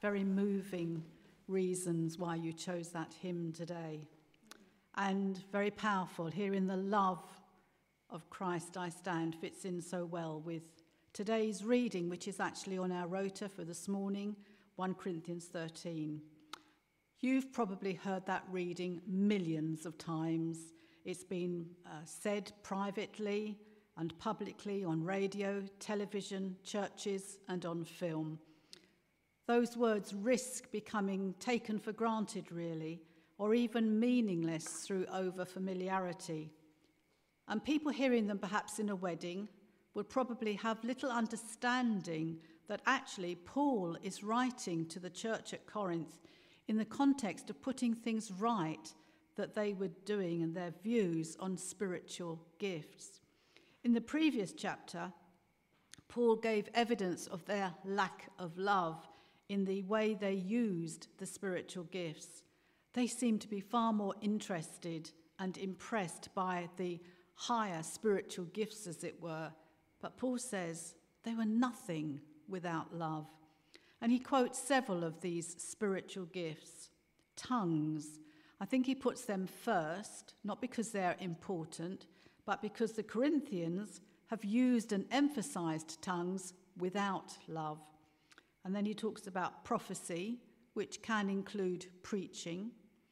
Very moving reasons why you chose that hymn today. And very powerful. Here in the love of Christ I stand fits in so well with today's reading, which is actually on our rota for this morning, 1 Corinthians 13. You've probably heard that reading millions of times. It's been said privately and publicly on radio, television, churches, and on film. Those words risk becoming taken for granted, really, or even meaningless through over-familiarity. And people hearing them perhaps in a wedding would probably have little understanding that actually Paul is writing to the church at Corinth in the context of putting things right that they were doing and their views on spiritual gifts. In the previous chapter, Paul gave evidence of their lack of love in the way they used the spiritual gifts. They seemed to be far more interested and impressed by the higher spiritual gifts, as it were. But Paul says they were nothing without love. And he quotes several of these spiritual gifts. Tongues. I think he puts them first, not because they're important, but because the Corinthians have used and emphasized tongues without love. And then he talks about prophecy, which can include preaching,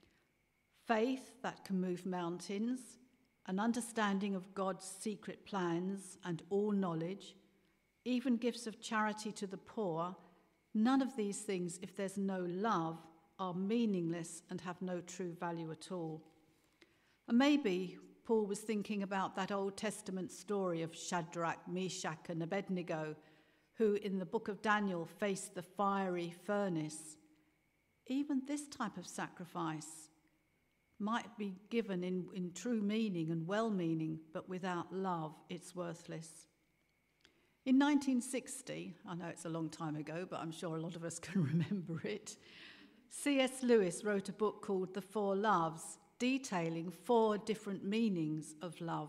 faith that can move mountains, an understanding of God's secret plans and all knowledge, even gifts of charity to the poor. None of these things, if there's no love, are meaningless and have no true value at all. And maybe Paul was thinking about that Old Testament story of Shadrach, Meshach, and Abednego, who in the book of Daniel faced the fiery furnace. Even this type of sacrifice might be given in true meaning and well-meaning, but without love, it's worthless. In 1960, I know it's a long time ago, but I'm sure a lot of us can remember it, C.S. Lewis wrote a book called The Four Loves, detailing 4 different meanings of love.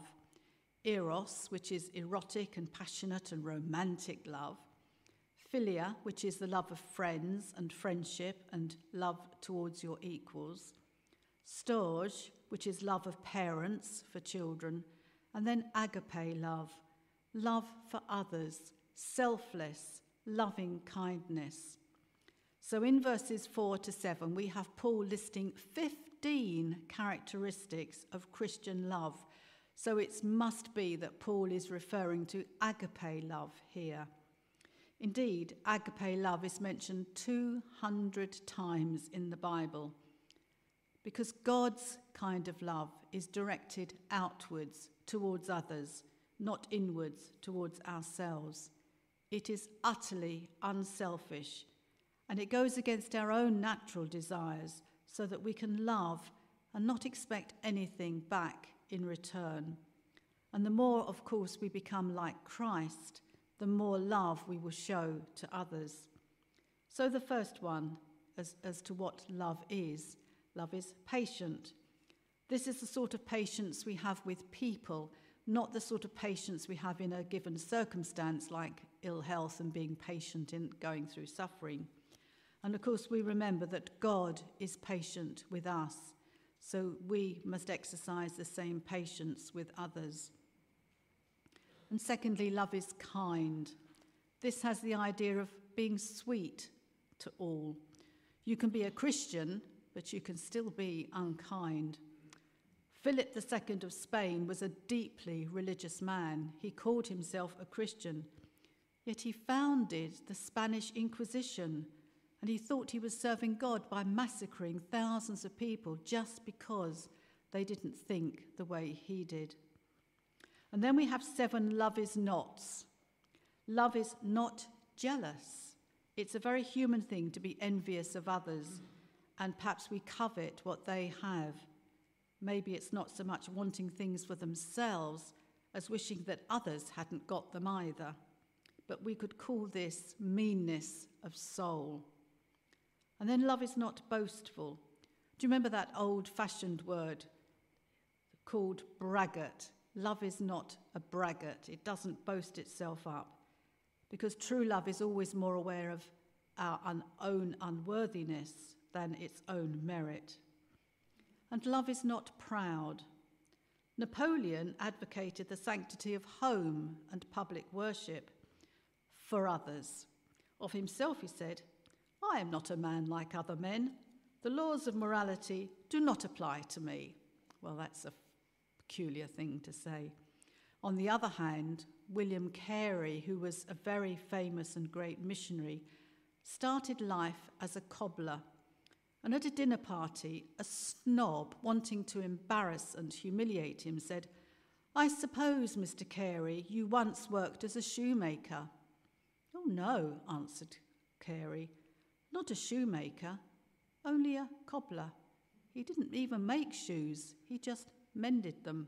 Eros, which is erotic and passionate and romantic love. Philia, which is the love of friends and friendship and love towards your equals. Storge, which is love of parents for children. And then agape love for others, selfless, loving kindness. So in verses 4 to 7, we have Paul listing 15 characteristics of Christian love. So it must be that Paul is referring to agape love here. Indeed, agape love is mentioned 200 times in the Bible, because God's kind of love is directed outwards towards others, not inwards towards ourselves. It is utterly unselfish, and it goes against our own natural desires so that we can love and not expect anything back in return. And the more, of course, we become like Christ, the more love we will show to others. So the first one, as to what love is patient. This is the sort of patience we have with people, not the sort of patience we have in a given circumstance like ill health and being patient in going through suffering. And of course, we remember that God is patient with us, so we must exercise the same patience with others. And secondly, love is kind. This has the idea of being sweet to all. You can be a Christian, but you can still be unkind. Philip II of Spain was a deeply religious man. He called himself a Christian, yet he founded the Spanish Inquisition, and he thought he was serving God by massacring thousands of people just because they didn't think the way he did. And then we have 7 love is nots. Love is not jealous. It's a very human thing to be envious of others, and perhaps we covet what they have. Maybe it's not so much wanting things for themselves as wishing that others hadn't got them either. But we could call this meanness of soul. And then love is not boastful. Do you remember that old-fashioned word called braggart? Love is not a braggart. It doesn't boast itself up, because true love is always more aware of our own unworthiness than its own merit. And love is not proud. Napoleon advocated the sanctity of home and public worship for others. Of himself he said, "I am not a man like other men. The laws of morality do not apply to me." Well, that's a peculiar thing to say. On the other hand, William Carey, who was a very famous and great missionary, started life as a cobbler. And at a dinner party, a snob, wanting to embarrass and humiliate him, said, "I suppose, Mr. Carey, you once worked as a shoemaker." "Oh, no," answered Carey, "not a shoemaker, only a cobbler. He didn't even make shoes, he just mended them."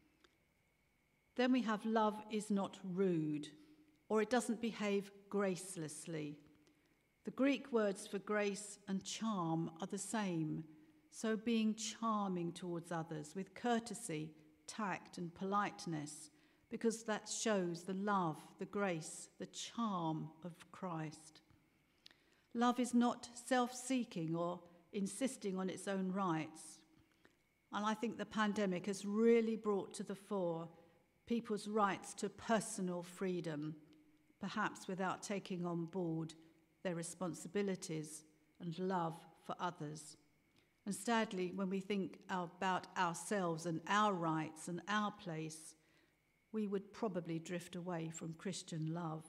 Then we have love is not rude, or it doesn't behave gracelessly. The Greek words for grace and charm are the same, so being charming towards others with courtesy, tact and politeness, because that shows the love, the grace, the charm of Christ. Love is not self-seeking or insisting on its own rights. And I think the pandemic has really brought to the fore people's rights to personal freedom, perhaps without taking on board their responsibilities and love for others. And sadly, when we think about ourselves and our rights and our place, we would probably drift away from Christian love.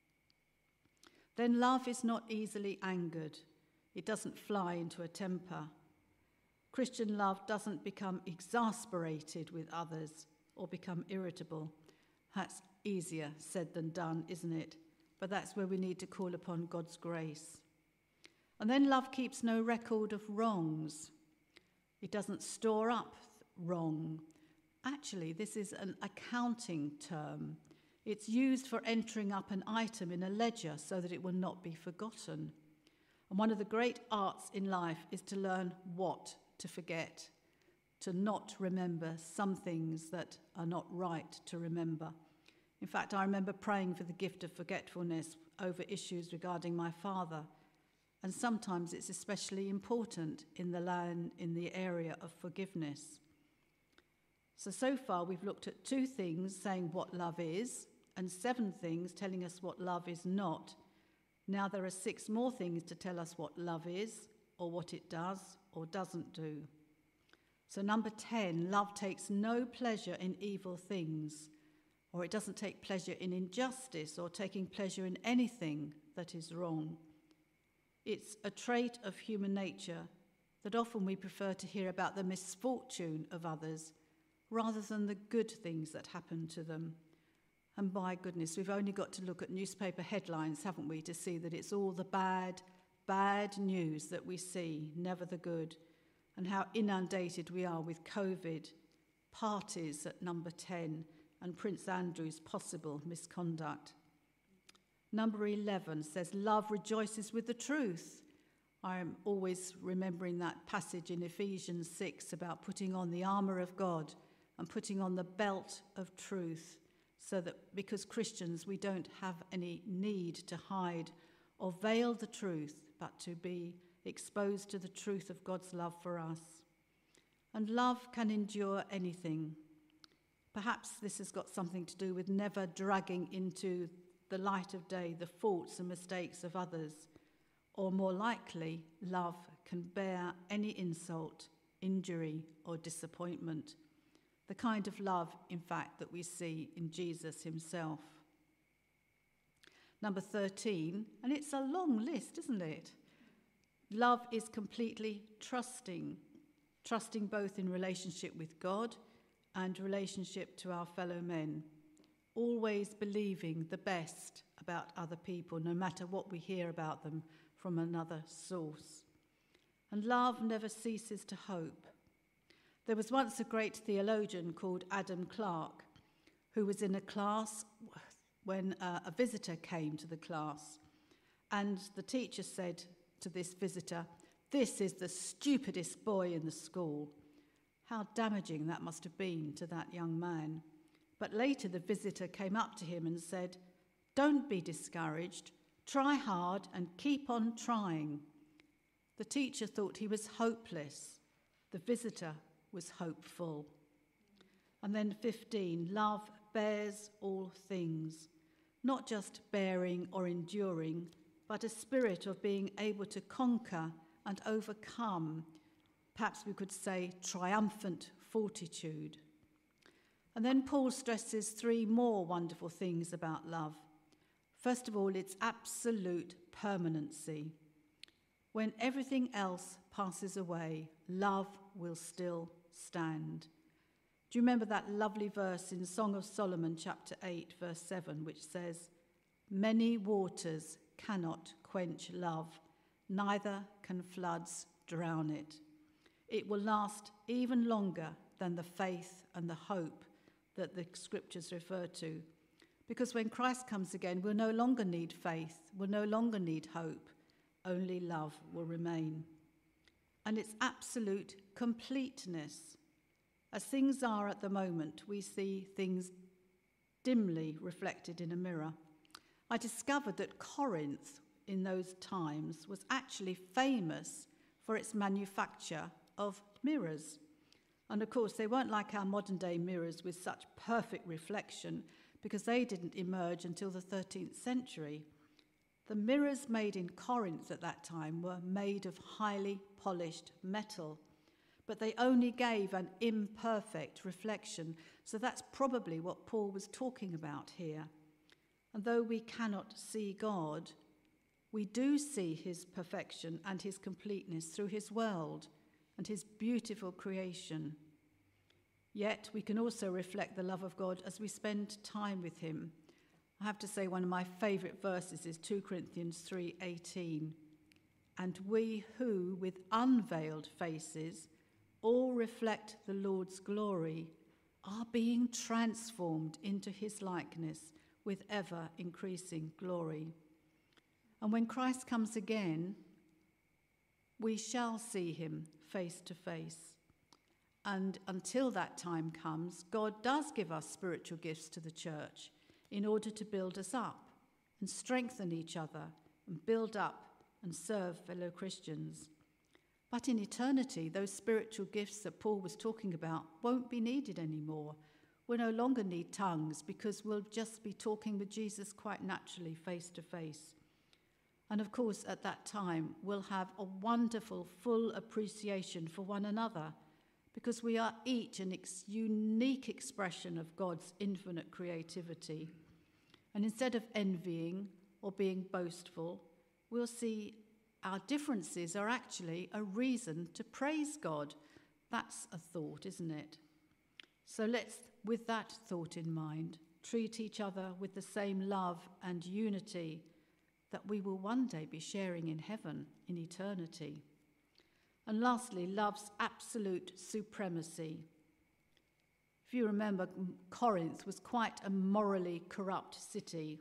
Then love is not easily angered. It doesn't fly into a temper. Christian love doesn't become exasperated with others or become irritable. That's easier said than done, isn't it? But that's where we need to call upon God's grace. And then love keeps no record of wrongs. It doesn't store up wrong. Actually, this is an accounting term. It's used for entering up an item in a ledger so that it will not be forgotten. And one of the great arts in life is to learn what to forget, to not remember some things that are not right to remember. In fact, I remember praying for the gift of forgetfulness over issues regarding my father, and sometimes it's especially important in the area of forgiveness. So far we've looked at 2 things saying what love is, and 7 things telling us what love is not. Now there are 6 more things to tell us what love is, or what it does or doesn't do. So number 10, love takes no pleasure in evil things, or it doesn't take pleasure in injustice or taking pleasure in anything that is wrong. It's a trait of human nature that often we prefer to hear about the misfortune of others rather than the good things that happen to them. And by goodness, we've only got to look at newspaper headlines, haven't we, to see that it's all the bad news that we see, never the good, and how inundated we are with COVID, parties at number 10, and Prince Andrew's possible misconduct. Number 11 says, love rejoices with the truth. I'm always remembering that passage in Ephesians 6 about putting on the armour of God and putting on the belt of truth, so that because Christians, we don't have any need to hide or veil the truth, but to be exposed to the truth of God's love for us. And love can endure anything. Perhaps this has got something to do with never dragging into the light of day the faults and mistakes of others, or more likely, love can bear any insult, injury, or disappointment. The kind of love, in fact, that we see in Jesus himself. Number 13, and it's a long list, isn't it? Love is completely trusting both in relationship with God and relationship to our fellow men, always believing the best about other people, no matter what we hear about them from another source. And love never ceases to hope. There was once a great theologian called Adam Clarke who was in a class when a visitor came to the class, and the teacher said to this visitor, "This is the stupidest boy in the school." How damaging that must have been to that young man. But later the visitor came up to him and said, "Don't be discouraged, Try hard and keep on trying. The teacher thought he was hopeless. The visitor was hopeful. And then 15, love bears all things, not just bearing or enduring, but a spirit of being able to conquer and overcome. Perhaps we could say triumphant fortitude. And then Paul stresses 3 more wonderful things about love. First of all, its absolute permanency. When everything else passes away, love will still stand. Do you remember that lovely verse in Song of Solomon, chapter 8, verse 7, which says, "Many waters cannot quench love, neither can floods drown it." It will last even longer than the faith and the hope that the scriptures refer to. Because when Christ comes again, we'll no longer need faith, we'll no longer need hope, only love will remain. And its absolute completeness. As things are at the moment, we see things dimly reflected in a mirror. I discovered that Corinth in those times was actually famous for its manufacture of mirrors. And of course, they weren't like our modern day mirrors with such perfect reflection, because they didn't emerge until the 13th century. The mirrors made in Corinth at that time were made of highly polished metal, but they only gave an imperfect reflection. So that's probably what Paul was talking about here. And though we cannot see God, we do see his perfection and his completeness through his world and his beautiful creation. Yet we can also reflect the love of God as we spend time with him. I have to say one of my favourite verses is 2 Corinthians 3:18. "And we who, with unveiled faces, all reflect the Lord's glory, are being transformed into his likeness with ever-increasing glory." And when Christ comes again, we shall see him face to face. And until that time comes, God does give us spiritual gifts to the church in order to build us up and strengthen each other and build up and serve fellow Christians. But in eternity, those spiritual gifts that Paul was talking about won't be needed anymore. We'll no longer need tongues because we'll just be talking with Jesus quite naturally, face to face. And of course, at that time, we'll have a wonderful, full appreciation for one another, because we are each an unique expression of God's infinite creativity. And instead of envying or being boastful, we'll see our differences are actually a reason to praise God. That's a thought, isn't it? So let's, with that thought in mind, treat each other with the same love and unity that we will one day be sharing in heaven, in eternity. And lastly, love's absolute supremacy. If you remember, Corinth was quite a morally corrupt city.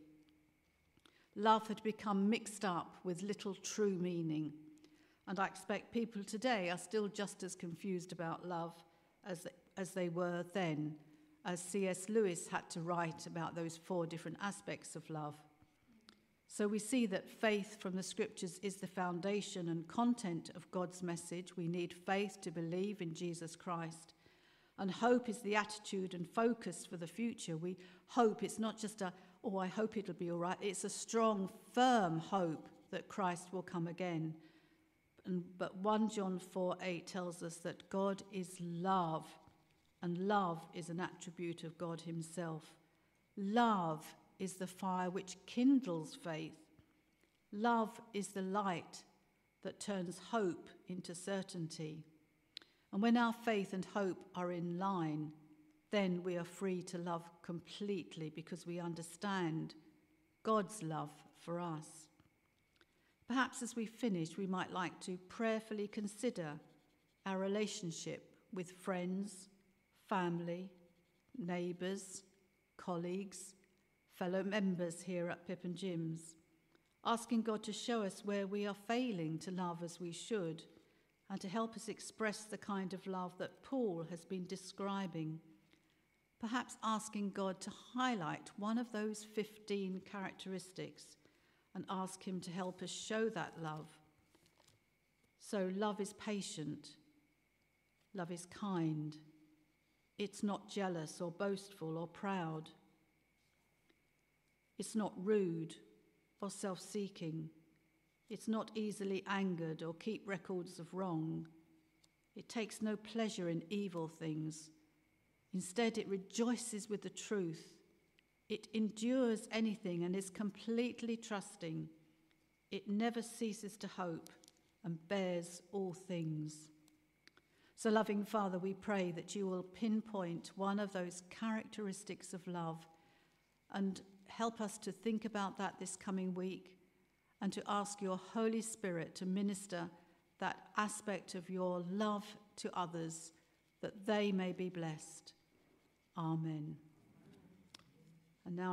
Love had become mixed up with little true meaning. And I expect people today are still just as confused about love as they were then, as C.S. Lewis had to write about those 4 different aspects of love. So we see that faith from the scriptures is the foundation and content of God's message. We need faith to believe in Jesus Christ. And hope is the attitude and focus for the future. We hope it's not just I hope it'll be all right. It's a strong, firm hope that Christ will come again. But 1 John 4:8 tells us that God is love, and love is an attribute of God himself. Love is the fire which kindles faith. Love is the light that turns hope into certainty. And when our faith and hope are in line, then we are free to love completely because we understand God's love for us. Perhaps as we finish, we might like to prayerfully consider our relationship with friends, family, neighbours, colleagues, fellow members here at Pip and Jim's, asking God to show us where we are failing to love as we should and to help us express the kind of love that Paul has been describing. Perhaps asking God to highlight one of those 15 characteristics and ask him to help us show that love. So love is patient. Love is kind. It's not jealous or boastful or proud. It's not rude or self-seeking. It's not easily angered or keep records of wrong. It takes no pleasure in evil things. Instead, it rejoices with the truth. It endures anything and is completely trusting. It never ceases to hope and bears all things. So, loving Father, we pray that you will pinpoint one of those characteristics of love and help us to think about that this coming week and to ask your Holy Spirit to minister that aspect of your love to others, that they may be blessed. Amen. And now